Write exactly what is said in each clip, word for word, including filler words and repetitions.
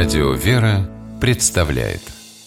Радио «Вера» представляет.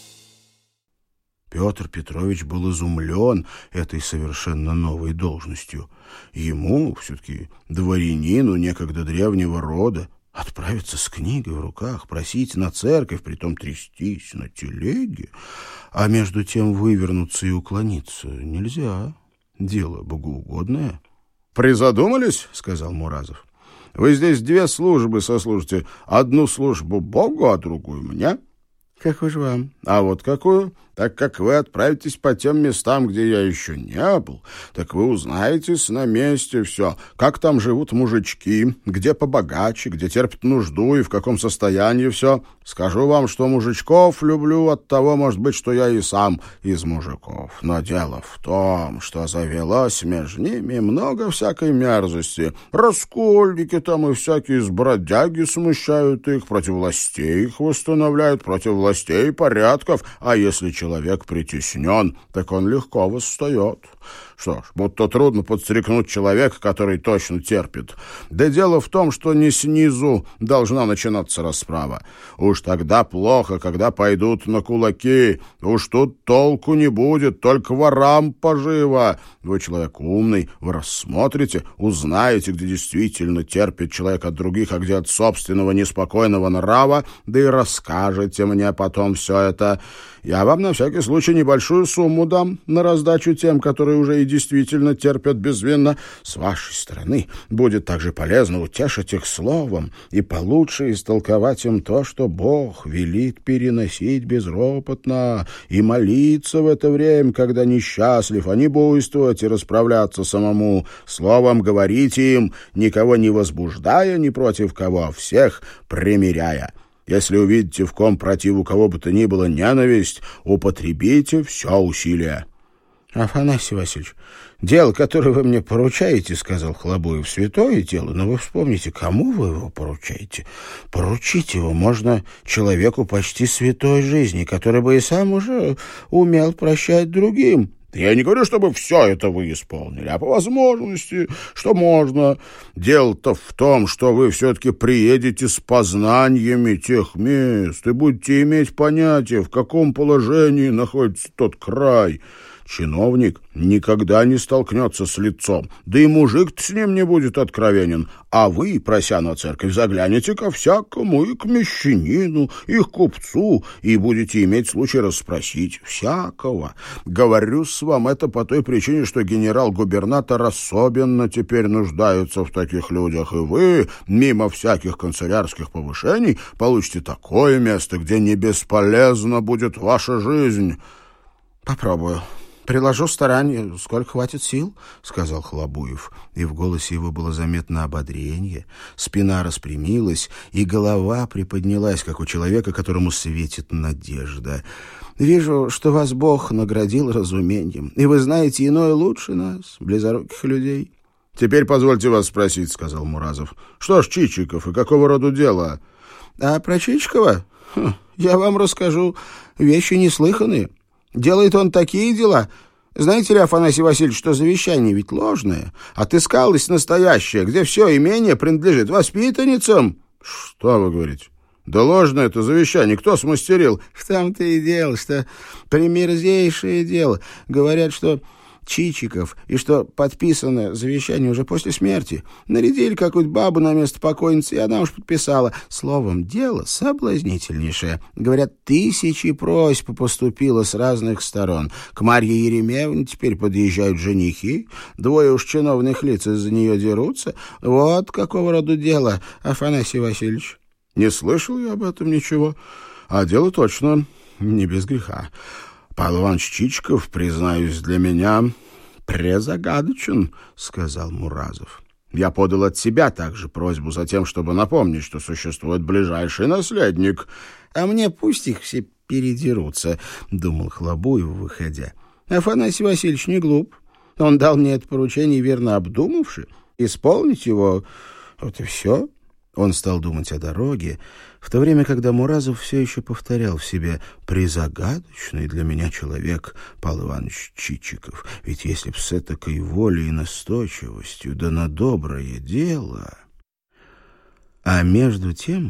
Петр Петрович был изумлен этой совершенно новой должностью. Ему, все-таки дворянину некогда древнего рода, отправиться с книгой в руках, просить на церковь, притом трястись на телеге, а между тем вывернуться и уклониться нельзя. Дело богоугодное. «Призадумались?» — сказал Муразов. «Вы здесь две службы сослужите. Одну службу Богу, а другую мне». «Какую же вам?» «А вот какую? Так как вы отправитесь по тем местам, где я еще не был, так вы узнаете на месте все, как там живут мужички, где побогаче, где терпят нужду и в каком состоянии все. Скажу вам, что мужичков люблю от того, может быть, что я и сам из мужиков. Но дело в том, что завелось между ними много всякой мерзости. Раскольники там и всякие сбродяги смущают их, против властей их восстановляют, против властей порядков, а если человек Человек притеснен, так он легко восстает. Что ж, будто трудно подстрекнуть человека, который точно терпит. Да дело в том, что не снизу должна начинаться расправа. Уж тогда плохо, когда пойдут на кулаки. Уж тут толку не будет, только ворам поживо. Вы человек умный, вы рассмотрите, узнаете, где действительно терпит человек от других, а где от собственного неспокойного нрава, да и расскажете мне потом все это. Я вам на всякий случай небольшую сумму дам на раздачу тем, которые уже и действительно терпят безвинно. С вашей стороны будет также полезно утешить их словом и получше истолковать им то, что Бог велит переносить безропотно, и молиться в это время, когда несчастлив, а не буйствовать и расправляться самому. Словом говорите им, никого не возбуждая ни против кого, а всех примиряя. Если увидите в ком против у кого бы то ни было ненависть, употребите все усилия». «Афанасий Васильевич, дело, которое вы мне поручаете, — сказал Хлобуев, — святое дело, но вы вспомните, кому вы его поручаете. Поручить его можно человеку почти святой жизни, который бы и сам уже умел прощать другим». «Я не говорю, чтобы все это вы исполнили, а по возможности, что можно. Дело-то в том, что вы все-таки приедете с познаниями тех мест и будете иметь понятие, в каком положении находится тот край. Чиновник никогда не столкнется с лицом, да и мужик с ним не будет откровенен. А вы, прося на церковь, заглянете ко всякому, и к мещанину, и к купцу, и будете иметь случай расспросить всякого. Говорю с вам это по той причине, что генерал-губернатор особенно теперь нуждается в таких людях, и вы, мимо всяких канцелярских повышений, получите такое место, где не бесполезна будет ваша жизнь». «Попробую. Приложу старание, сколько хватит сил», — сказал Хлобуев, и в голосе его было заметно ободрение. Спина распрямилась, и голова приподнялась, как у человека, которому светит надежда. «Вижу, что вас Бог наградил разумением, и вы знаете иное лучше нас, близоруких людей». «Теперь позвольте вас спросить», — сказал Муразов. «Что ж Чичиков и какого рода дело?» «А про Чичикова? Хм, я вам расскажу вещи неслыханные. Делает он такие дела. Знаете ли, Афанасий Васильевич, что завещание ведь ложное? Отыскалось настоящее, где все имение принадлежит воспитанницам». «Что вы говорите? Да ложное это завещание. Кто смастерил?» «В том-то и дело, что примерзейшее дело. Говорят, что Чичиков, и что подписано завещание уже после смерти. Нарядили какую-то бабу на место покойницы, и она уж подписала. Словом, дело соблазнительнейшее. Говорят, тысячи просьб поступило с разных сторон. К Марье Еремеевне теперь подъезжают женихи. Двое уж чиновных лиц из-за нее дерутся. Вот какого рода дело, Афанасий Васильевич». «Не слышал я об этом ничего. А дело точно не без греха. Павел Иванович Чичиков, признаюсь, для меня презагадочен», — сказал Муразов. «Я подал от себя также просьбу за тем, чтобы напомнить, что существует ближайший наследник». «А мне пусть их все передерутся», — думал Хлобуев, выходя. «Афанасий Васильевич не глуп. Он дал мне это поручение, верно обдумавши. Исполнить его — вот и все». Он стал думать о дороге, в то время, когда Муразов все еще повторял в себе «призагадочный для меня человек Павел Иванович Чичиков. Ведь если б с этакой волей и настойчивостью, да на доброе дело». А между тем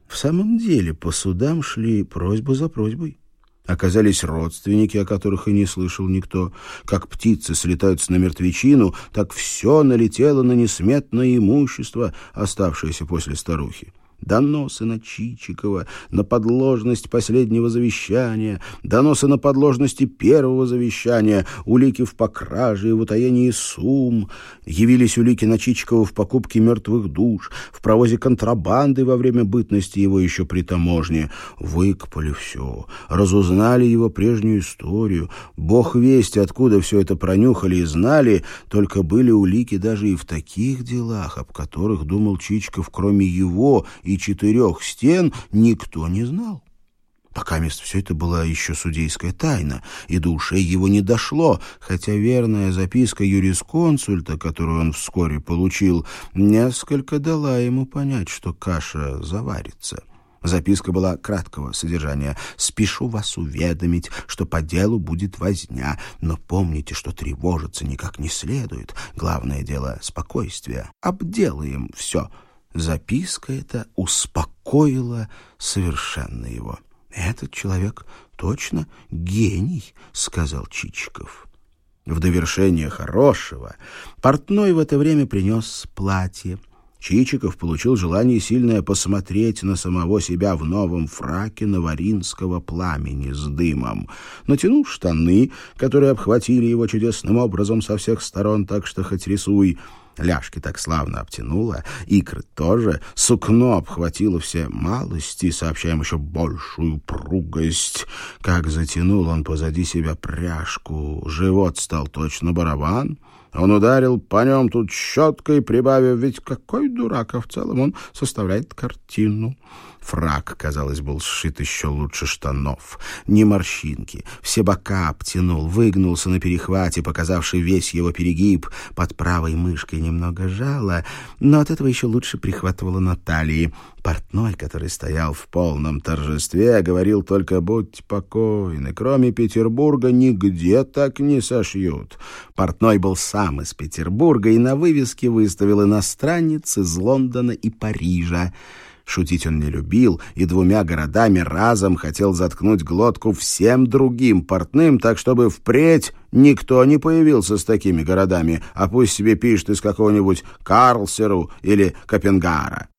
В самом деле по судам шли просьба за просьбой. Оказались родственники, о которых и не слышал никто. Как птицы слетаются на мертвечину, так все налетело на несметное имущество, оставшееся после старухи. Доносы на Чичикова, на подложность последнего завещания, доносы на подложности первого завещания, улики в покраже и в утаении сумм. Явились улики на Чичикова в покупке мертвых душ, в провозе контрабанды во время бытности его еще при таможне. Выкопали все, разузнали его прежнюю историю. Бог весть, откуда все это пронюхали и знали, только были улики даже и в таких делах, об которых думал Чичиков, кроме его и четырех стен, никто не знал. Пока мест все это была еще судейская тайна, и до ушей его не дошло, хотя верная записка юрисконсульта, которую он вскоре получил, несколько дала ему понять, что каша заварится. Записка была краткого содержания. «Спешу вас уведомить, что по делу будет возня, но помните, что тревожиться никак не следует. Главное дело — спокойствие. Обделаем все». Записка эта успокоила совершенно его. «Этот человек точно гений», — сказал Чичиков. В довершение хорошего портной в это время принес платье. Чичиков получил желание сильное посмотреть на самого себя в новом фраке наваринского пламени с дымом. Натянул штаны, которые обхватили его чудесным образом со всех сторон, так что хоть рисуй. Ляжки так славно обтянуло, икры тоже, сукно обхватило все малости, сообщаем еще большую пругость. Как затянул он позади себя пряжку, живот стал точно барабан. Он ударил по нем тут щеткой, прибавив, ведь какой дурак, а в целом он составляет картину. Фрак, казалось, был сшит еще лучше штанов. Ни морщинки, все бока обтянул, выгнулся на перехвате, показавший весь его перегиб. Под правой мышкой немного жало, но от этого еще лучше прихватывало на талии. Портной, который стоял в полном торжестве, говорил только: «Будьте покойны, кроме Петербурга нигде так не сошьют». Портной был сам из Петербурга и на вывеске выставил иностранец из Лондона и Парижа. Шутить он не любил и двумя городами разом хотел заткнуть глотку всем другим портным, так чтобы впредь никто не появился с такими городами, а пусть себе пишет из какого-нибудь Карлсеру или Копенгара.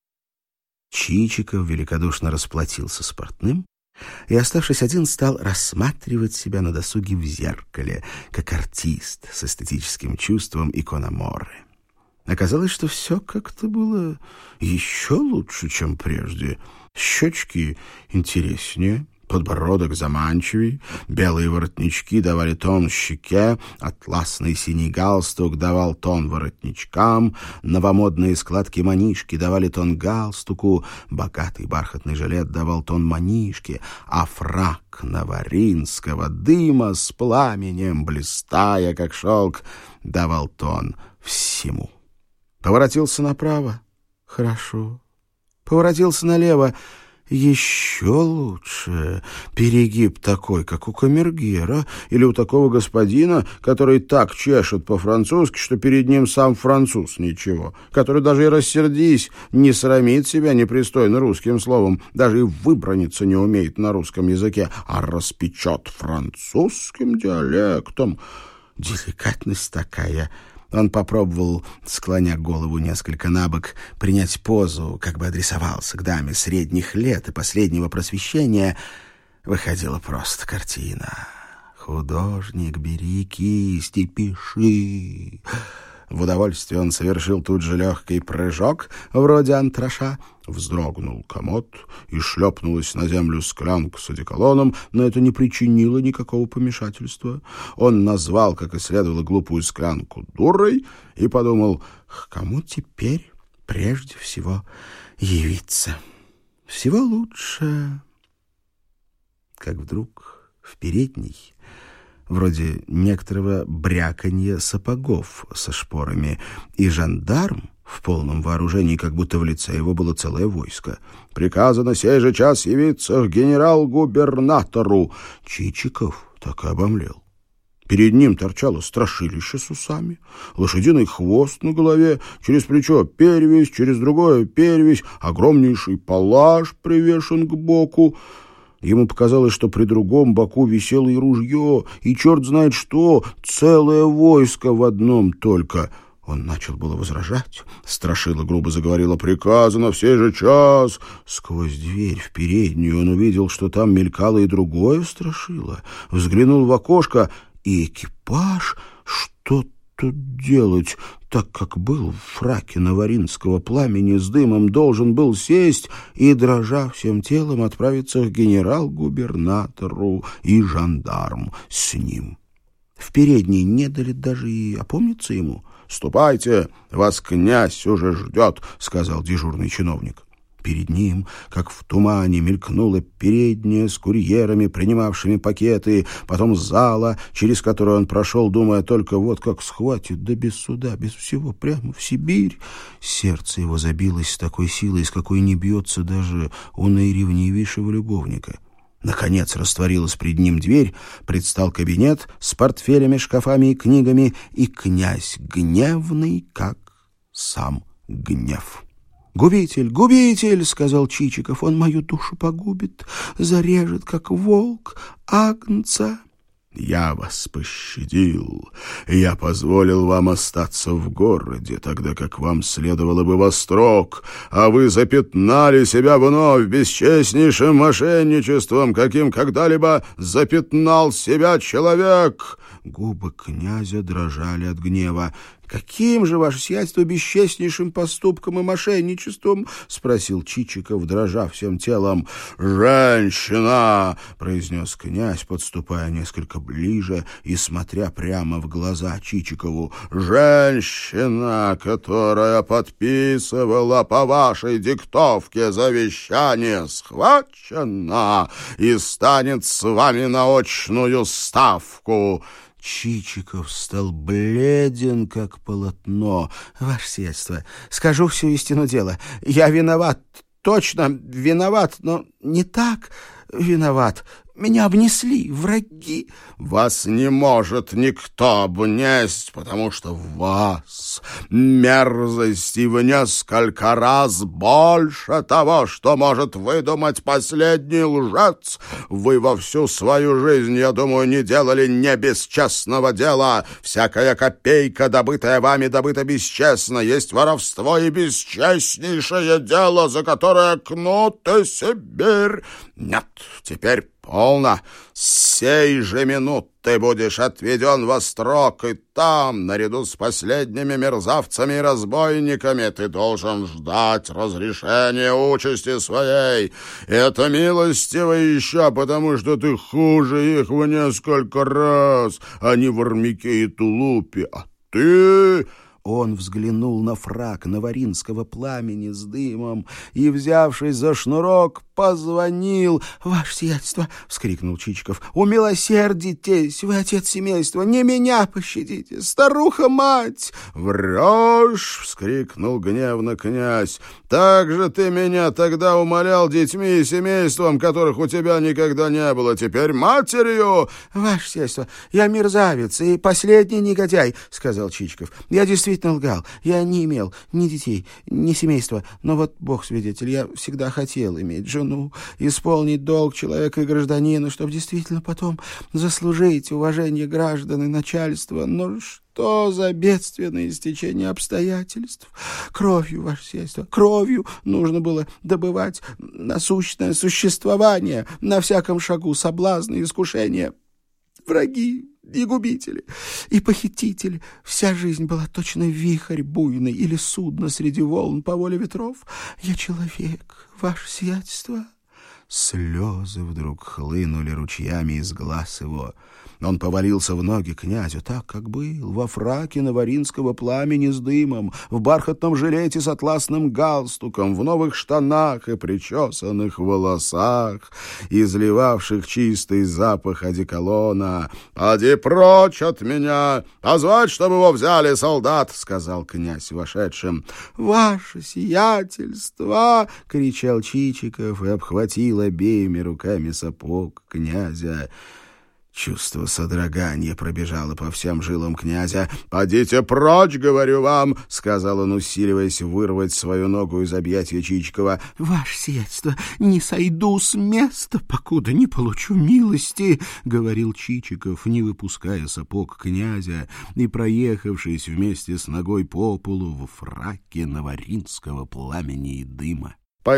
Чичиков великодушно расплатился с портным и, оставшись один, стал рассматривать себя на досуге в зеркале, как артист с эстетическим чувством икономоры. Оказалось, что все как-то было еще лучше, чем прежде. Щечки интереснее, подбородок заманчивей, белые воротнички давали тон щеке, атласный синий галстук давал тон воротничкам, новомодные складки манишки давали тон галстуку, богатый бархатный жилет давал тон манишке, а фрак наваринского дыма с пламенем, блистая, как шелк, давал тон всему. Поворотился направо — хорошо. Поворотился налево — еще лучше. Перегиб такой, как у камергера или у такого господина, который так чешет по-французски, что перед ним сам француз ничего, который даже и рассердись, не срамит себя непристойно русским словом, даже и выбраниться не умеет на русском языке, а распечет французским диалектом. Деликатность такая. Он попробовал, склоня голову несколько набок, принять позу, как бы адресовался к даме средних лет и последнего просвещения. Выходила просто картина. «Художник, бери кисть и пиши». В удовольствие он совершил тут же легкий прыжок, вроде антраша, вздрогнул комод и шлепнулась на землю склянка с одеколоном, но это не причинило никакого помешательства. Он назвал, как и следовало, глупую склянку дурой и подумал: к кому теперь прежде всего явиться? Всего лучше. Как вдруг в передней, вроде некоторого бряканья сапогов со шпорами, и жандарм в полном вооружении, как будто в лице его было целое войско. «Приказано сей же час явиться к генерал-губернатору». Чичиков так и обомлел. Перед ним торчало страшилище с усами, лошадиный хвост на голове, через плечо перевязь, через другое перевязь, огромнейший палаш привешен к боку. Ему показалось, что при другом боку висело и ружье, и черт знает что, целое войско в одном только. Он начал было возражать. Страшила грубо заговорила: «Приказано в сей же час». Сквозь дверь в переднюю он увидел, что там мелькало и другое страшило. Взглянул в окошко, и экипаж, что тут делать, так как был в фраке Наваринского пламени с дымом, должен был сесть и, дрожа всем телом, отправиться к генерал-губернатору и жандарм с ним. В передней не дали даже и опомниться ему. «Ступайте, вас князь уже ждет», — сказал дежурный чиновник. Перед ним, как в тумане, мелькнула передняя с курьерами, принимавшими пакеты, потом зала, через которую он прошел, думая только вот как схватит, да без суда, без всего, прямо в Сибирь. Сердце его забилось с такой силой, с какой не бьется даже у наиревнивейшего любовника. Наконец растворилась пред ним дверь, предстал кабинет с портфелями, шкафами и книгами, и князь гневный, как сам гнев. «Губитель, губитель!» — сказал Чичиков. «Он мою душу погубит, зарежет, как волк, агнца». «Я вас пощадил. Я позволил вам остаться в городе, тогда как вам следовало бы во строк, а вы запятнали себя вновь бесчестнейшим мошенничеством, каким когда-либо запятнал себя человек». Губы князя дрожали от гнева. «Каким же, ваше сиятельство, бесчестнейшим поступком и мошенничеством?» — спросил Чичиков, дрожа всем телом. «Женщина!» — произнес князь, подступая несколько ближе и смотря прямо в глаза Чичикову. «Женщина, которая подписывала по вашей диктовке завещание, схвачена и станет с вами на очную ставку». Чичиков стал бледен, как полотно. «Ваше сиятельство, скажу всю истину дела. Я виноват, точно виноват, но не так виноват. Меня обнесли враги». «Вас не может никто обнесть, потому что в вас мерзости в несколько раз больше того, что может выдумать последний лжец. Вы во всю свою жизнь, я думаю, не делали не бесчестного дела. Всякая копейка, добытая вами, добыта бесчестно. Есть воровство и бесчестнейшее дело, за которое кнут и Сибирь. Нет, теперь полно. С сей же минут ты будешь отведен во строк, и там, наряду с последними мерзавцами и разбойниками, ты должен ждать разрешения участи своей. Это милостиво еще, потому что ты хуже их в несколько раз, а не в армяке и тулупе. А ты...» Он взглянул на фрак Наваринского пламени с дымом и, взявшись за шнурок, позвонил. «Ваше сиятельство!» — вскрикнул Чичиков. «Умилосердитесь! Вы отец семейства! Не меня пощадите! Старуха-мать!» «Врешь!» — вскрикнул гневно князь. «Так же ты меня тогда умолял детьми и семейством, которых у тебя никогда не было. Теперь матерью!» «Ваше сиятельство, я мерзавец и последний негодяй!» — сказал Чичиков. «Я действительно лгал. Я не имел ни детей, ни семейства. Но вот Бог свидетель, я всегда хотел иметь жену, исполнить долг человека и гражданина, чтобы действительно потом заслужить уважение граждан и начальства. Но что за бедственное стечение обстоятельств? Кровью, ваше сиятельство, кровью нужно было добывать насущное существование, на всяком шагу соблазны, искушения, враги и губители, и похитители. Вся жизнь была точно вихрь буйный или судно среди волн по воле ветров. Я человек, ваше сиятельство». Слезы вдруг хлынули ручьями из глаз его. Он повалился в ноги князю, так, как был, во фраке Наваринского пламени с дымом, в бархатном жилете с атласным галстуком, в новых штанах и причесанных волосах, изливавших чистый запах одеколона. «Поди прочь от меня! Позвать, чтобы его взяли, солдат!» — сказал князь вошедшим. «Ваше сиятельство!» — кричал Чичиков и обхватил обеими руками сапог князя. Чувство содрогания пробежало по всем жилам князя. «Подите прочь, говорю вам!» — сказал он, усиливаясь вырвать свою ногу из объятия Чичикова. «Ваше сиятельство, не сойду с места, покуда не получу милости!» — говорил Чичиков, не выпуская сапог князя и проехавшись вместе с ногой по полу в фраке наваринского пламени и дыма.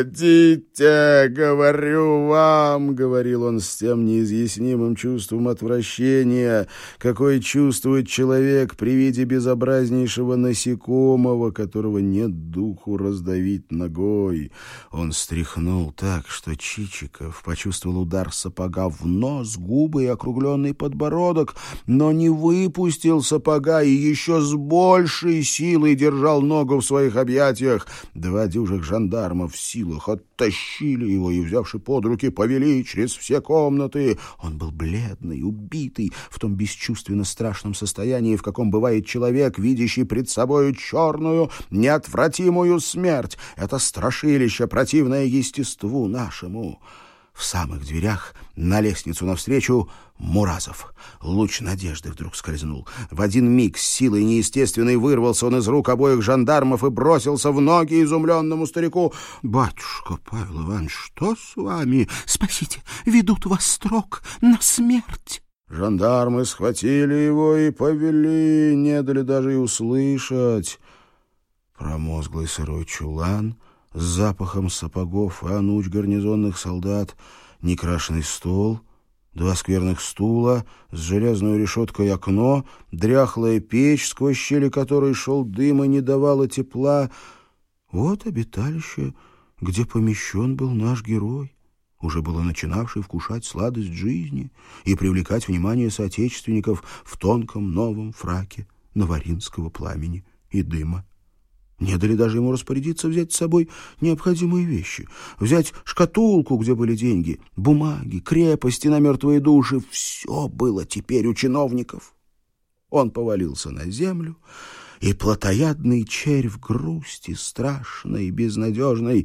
«Подите, говорю вам!» — говорил он с тем неизъяснимым чувством отвращения, какое чувствует человек при виде безобразнейшего насекомого, которого нет духу раздавить ногой. Он стряхнул так, что Чичиков почувствовал удар сапога в нос, губы и округленный подбородок, но не выпустил сапога и еще с большей силой держал ногу в своих объятиях. Два дюжих жандармов в силах оттащили его и, взявши под руки, повели через все комнаты. Он был бледный, убитый, в том бесчувственно страшном состоянии, в каком бывает человек, видящий пред собою черную, неотвратимую смерть. Это страшилище, противное естеству нашему. В самых дверях на лестницу навстречу Муразов. Луч надежды вдруг скользнул. В один миг с силой неестественной вырвался он из рук обоих жандармов и бросился в ноги изумленному старику. «Батюшка Павел Иванович, что с вами? Спасите, ведут вас строг на смерть!» Жандармы схватили его и повели, не дали даже и услышать. Промозглый сырой чулан с запахом сапогов и ануч гарнизонных солдат, некрашенный стол, два скверных стула, с железной решеткой окно, дряхлая печь, сквозь щели которой шел дым и не давала тепла. Вот обиталище, где помещен был наш герой, уже было начинавший вкушать сладость жизни и привлекать внимание соотечественников в тонком новом фраке наваринского пламени и дыма. Не дали даже ему распорядиться взять с собой необходимые вещи. Взять шкатулку, где были деньги, бумаги, крепости на мертвые души. Все было теперь у чиновников. Он повалился на землю, и плотоядный червь грусти, страшной и безнадежной,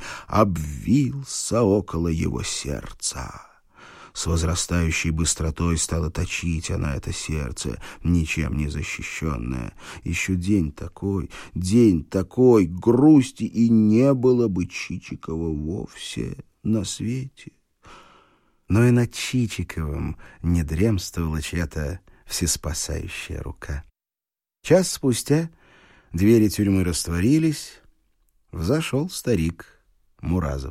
обвился около его сердца. С возрастающей быстротой стала точить она это сердце, ничем не защищенное. Еще день такой, день такой, грусти и не было бы Чичикова вовсе на свете. Но и над Чичиковым не дремствовала чья-то всеспасающая рука. Час спустя двери тюрьмы растворились, взошел старик Муразов.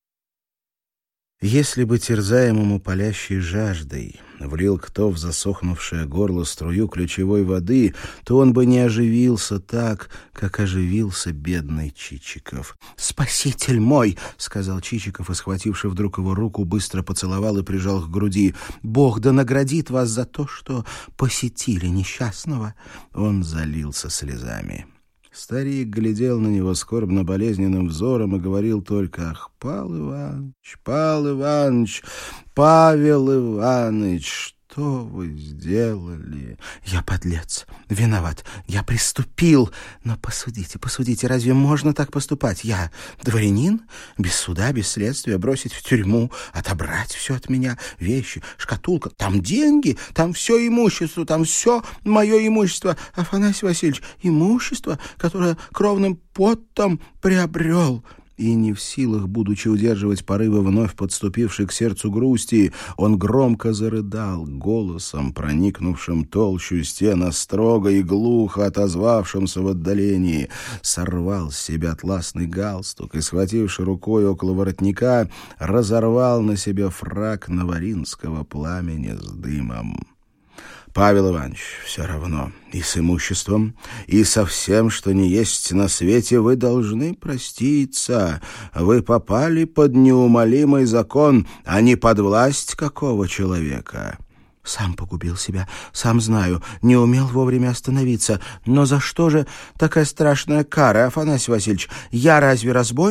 Если бы терзаемому палящей жаждой влил кто в засохнувшее горло струю ключевой воды, то он бы не оживился так, как оживился бедный Чичиков. «Спаситель мой!» — сказал Чичиков, и, схвативши вдруг его руку, быстро поцеловал и прижал к груди. «Бог да наградит вас за то, что посетили несчастного!» Он залился слезами. Старик глядел на него скорбно-болезненным взором и говорил только: «Ах, Павел Иванович, Павел Иванович, Павел Иванович, что вы сделали?» «Я подлец, виноват, я преступил. Но посудите, посудите, разве можно так поступать? Я дворянин, без суда, без следствия, бросить в тюрьму, отобрать все от меня, вещи, шкатулка, там деньги, там все имущество, там все мое имущество. Афанасий Васильевич, имущество, которое кровным потом приобрел». И не в силах, будучи удерживать порывы вновь подступившей к сердцу грусти, он громко зарыдал, голосом, проникнувшим толщу стена, строго и глухо отозвавшимся в отдалении, сорвал с себя атласный галстук и, схвативши рукой около воротника, разорвал на себе фрак наваринского пламени с дымом. «Павел Иванович, все равно, и с имуществом, и со всем, что не есть на свете, вы должны проститься. Вы попали под неумолимый закон, а не под власть какого человека». «Сам погубил себя, сам знаю, не умел вовремя остановиться. Но за что же такая страшная кара, Афанасий Васильевич? Я разве разбойник?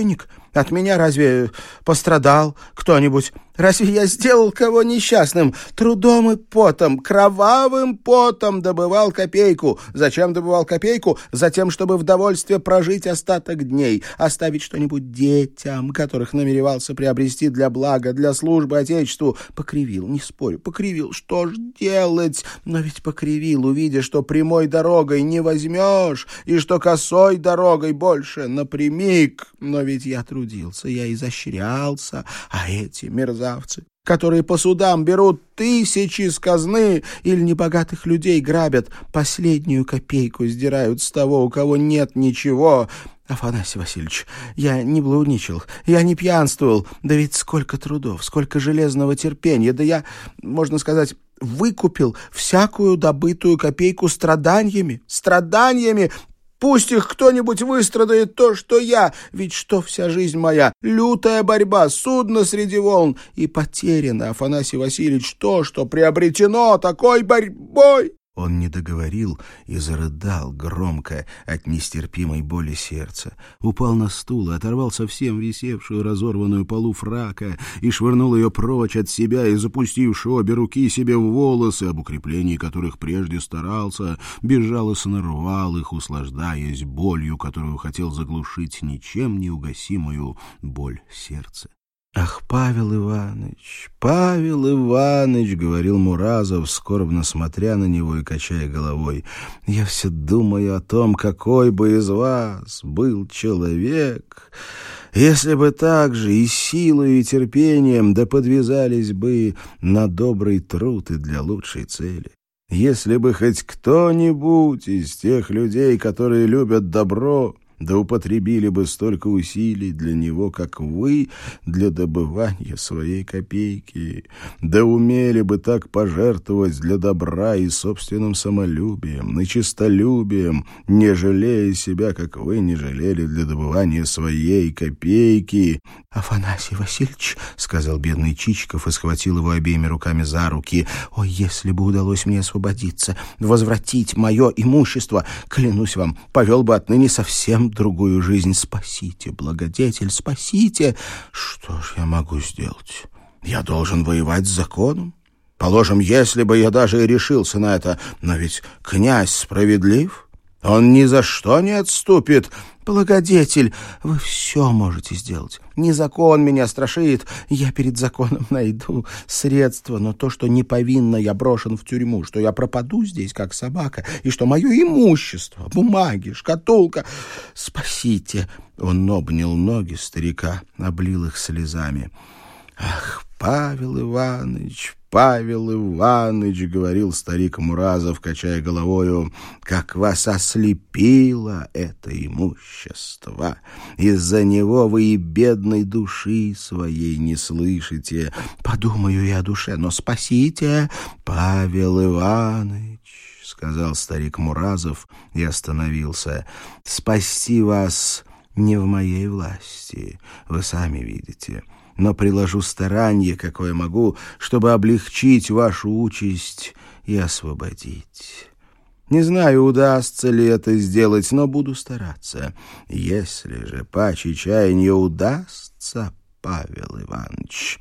От меня разве пострадал кто-нибудь? Разве я сделал кого несчастным? Трудом и потом, кровавым потом добывал копейку. Зачем добывал копейку? Затем, чтобы в довольстве прожить остаток дней, оставить что-нибудь детям, которых намеревался приобрести для блага, для службы Отечеству. Покривил, не спорю, покривил. Что ж делать? Но ведь покривил, увидя, что прямой дорогой не возьмешь, и что косой дорогой больше напрямик. Но ведь я трудился, я изощрялся, а эти мерзавцы, которые по судам берут тысячи с казны или небогатых людей грабят, последнюю копейку сдирают с того, у кого нет ничего. Афанасий Васильевич, я не блудничал, я не пьянствовал, да ведь сколько трудов, сколько железного терпения, да я, можно сказать, выкупил всякую добытую копейку страданиями, страданиями. Пусть их кто-нибудь выстрадает то, что я, ведь что вся жизнь моя? Лютая борьба, судно среди волн, и потеряно, Афанасий Васильевич, то, что приобретено такой борьбой. Он не договорил и зарыдал громко от нестерпимой боли сердца. Упал на стул и оторвал совсем висевшую разорванную полу фрака и швырнул ее прочь от себя, и, запустивши обе руки себе в волосы, об укреплении которых прежде старался, безжалостно рвал их, услаждаясь болью, которую хотел заглушить ничем неугасимую боль сердца. «Ах, Павел Иванович, Павел Иванович!» — говорил Муразов, скорбно смотря на него и качая головой. «Я все думаю о том, какой бы из вас был человек, если бы так же и силой, и терпением да подвязались бы на добрый труд и для лучшей цели. Если бы хоть кто-нибудь из тех людей, которые любят добро, да употребили бы столько усилий для него, как вы, для добывания своей копейки, да умели бы так пожертвовать для добра и собственным самолюбием, и честолюбием, не жалея себя, как вы не жалели для добывания своей копейки». «Афанасий Васильевич», — сказал бедный Чичиков и схватил его обеими руками за руки, «ой, если бы удалось мне освободиться, возвратить мое имущество, клянусь вам, повел бы отныне совсем другую жизнь. Спасите, благодетель, спасите!» «Что ж я могу сделать? Я должен воевать с законом. Положим, если бы я даже и решился на это, но ведь князь справедлив, он ни за что не отступит. Благодетель, вы все можете сделать. Не закон меня страшит, я перед законом найду средства, но то, что неповинно я брошен в тюрьму, что я пропаду здесь, как собака, и что мое имущество, бумаги, шкатулка... Спасите!» Он обнял ноги старика, облил их слезами. «Ах, Павел Иванович, Павел Иванович, — говорил старик Муразов, качая головою, — как вас ослепило это имущество! Из-за него вы и бедной души своей не слышите. Подумаю я о душе, но спасите, Павел Иванович, — сказал старик Муразов и остановился. — Спасти вас не в моей власти, вы сами видите. Но приложу старание, какое могу, чтобы облегчить вашу участь и освободить. Не знаю, удастся ли это сделать, но буду стараться. Если же паче чаяния удастся, Павел Иванович,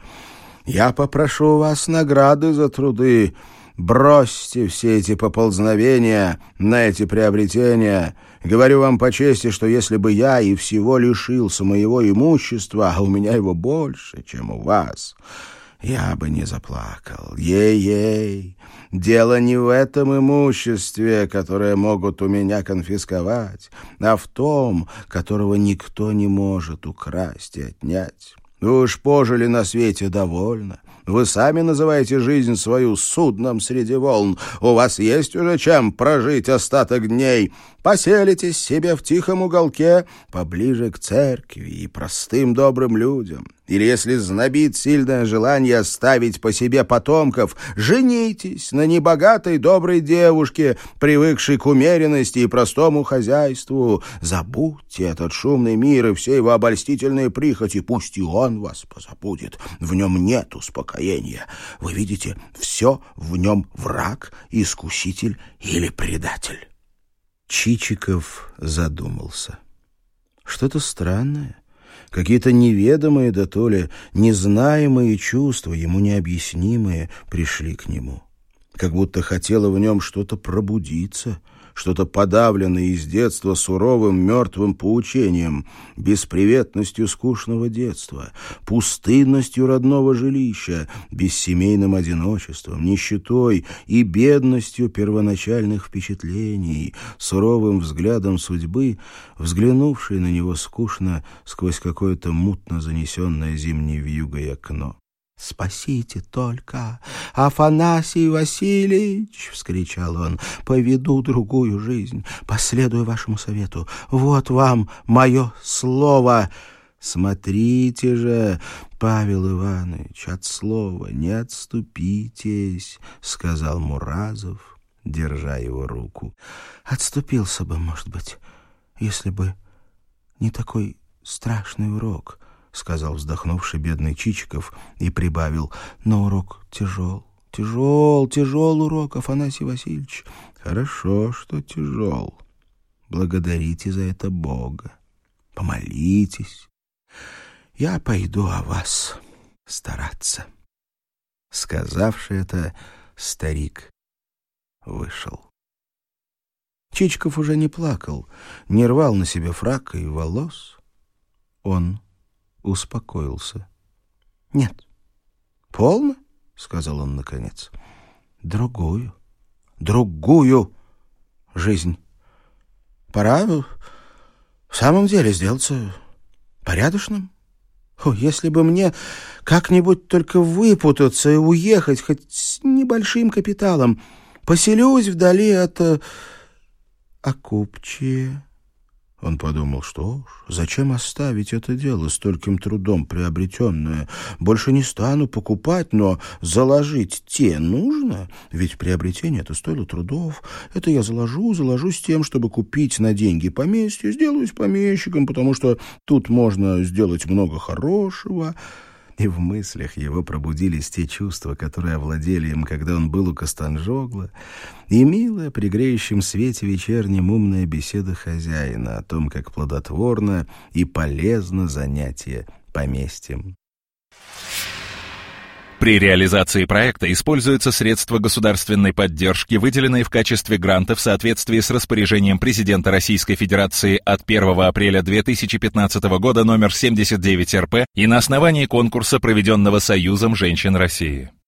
я попрошу вас награды за труды. Бросьте все эти поползновения на эти приобретения. Говорю вам по чести, что если бы я и всего лишился моего имущества, а у меня его больше, чем у вас, я бы не заплакал. Ей-ей, дело не в этом имуществе, которое могут у меня конфисковать, а в том, которого никто не может украсть и отнять. Вы уж пожили на свете довольно. Вы сами называете жизнь свою судном среди волн. У вас есть уже чем прожить остаток дней. Поселитесь себе в тихом уголке, поближе к церкви и простым добрым людям. Или, если знобит сильное желание оставить по себе потомков, женитесь на небогатой доброй девушке, привыкшей к умеренности и простому хозяйству. Забудьте этот шумный мир и все его обольстительные прихоти, пусть и он вас позабудет. В нем нет успокоения. Вы видите, все в нем враг, искуситель или предатель». Чичиков задумался. Что-то странное, Какие-то неведомые, да то ли незнаемые чувства, ему необъяснимые, пришли к нему. Как будто хотело в нем что-то пробудиться, что-то подавленное из детства суровым мертвым поучением, бесприветностью скучного детства, пустынностью родного жилища, бессемейным одиночеством, нищетой и бедностью первоначальных впечатлений, суровым взглядом судьбы, взглянувшей на него скучно сквозь какое-то мутно занесенное зимней вьюгой окно. «Спасите только, Афанасий Васильевич!» — вскричал он. «Поведу другую жизнь, последую вашему совету. Вот вам мое слово!» «Смотрите же, Павел Иванович, от слова не отступитесь», — сказал Муразов, держа его руку. «Отступился бы, может быть, если бы не такой страшный урок», — сказал вздохнувший бедный Чичиков и прибавил: «но урок тяжел, тяжел, тяжел урок, Афанасий Васильевич». «Хорошо, что тяжел. Благодарите за это Бога. Помолитесь. Я пойду о вас стараться». Сказавши это, старик вышел. Чичиков уже не плакал, не рвал на себе фрака и волос. Он успокоился. «Нет, полно», — сказал он наконец. «Другую, другую жизнь. Пора в самом деле сделаться порядочным. О, если бы мне как-нибудь только выпутаться и уехать хоть с небольшим капиталом, поселюсь вдали от Акупчия». Он подумал, что ж, зачем оставить это дело, стольким трудом приобретенное? Больше не стану покупать, но заложить те нужно, ведь приобретение это стоило трудов. Это я заложу, заложу с тем, чтобы купить на деньги поместье, сделаюсь помещиком, потому что тут можно сделать много хорошего. И в мыслях его пробудились те чувства, которые овладели им, когда он был у Костанжогла, и милая при греющем свете вечернем умная беседа хозяина о том, как плодотворно и полезно занятие поместьем. При реализации проекта используются средства государственной поддержки, выделенные в качестве гранта в соответствии с распоряжением президента Российской Федерации от первого апреля две тысячи пятнадцатого года номер семьдесят девять эр пэ и на основании конкурса, проведенного Союзом женщин России.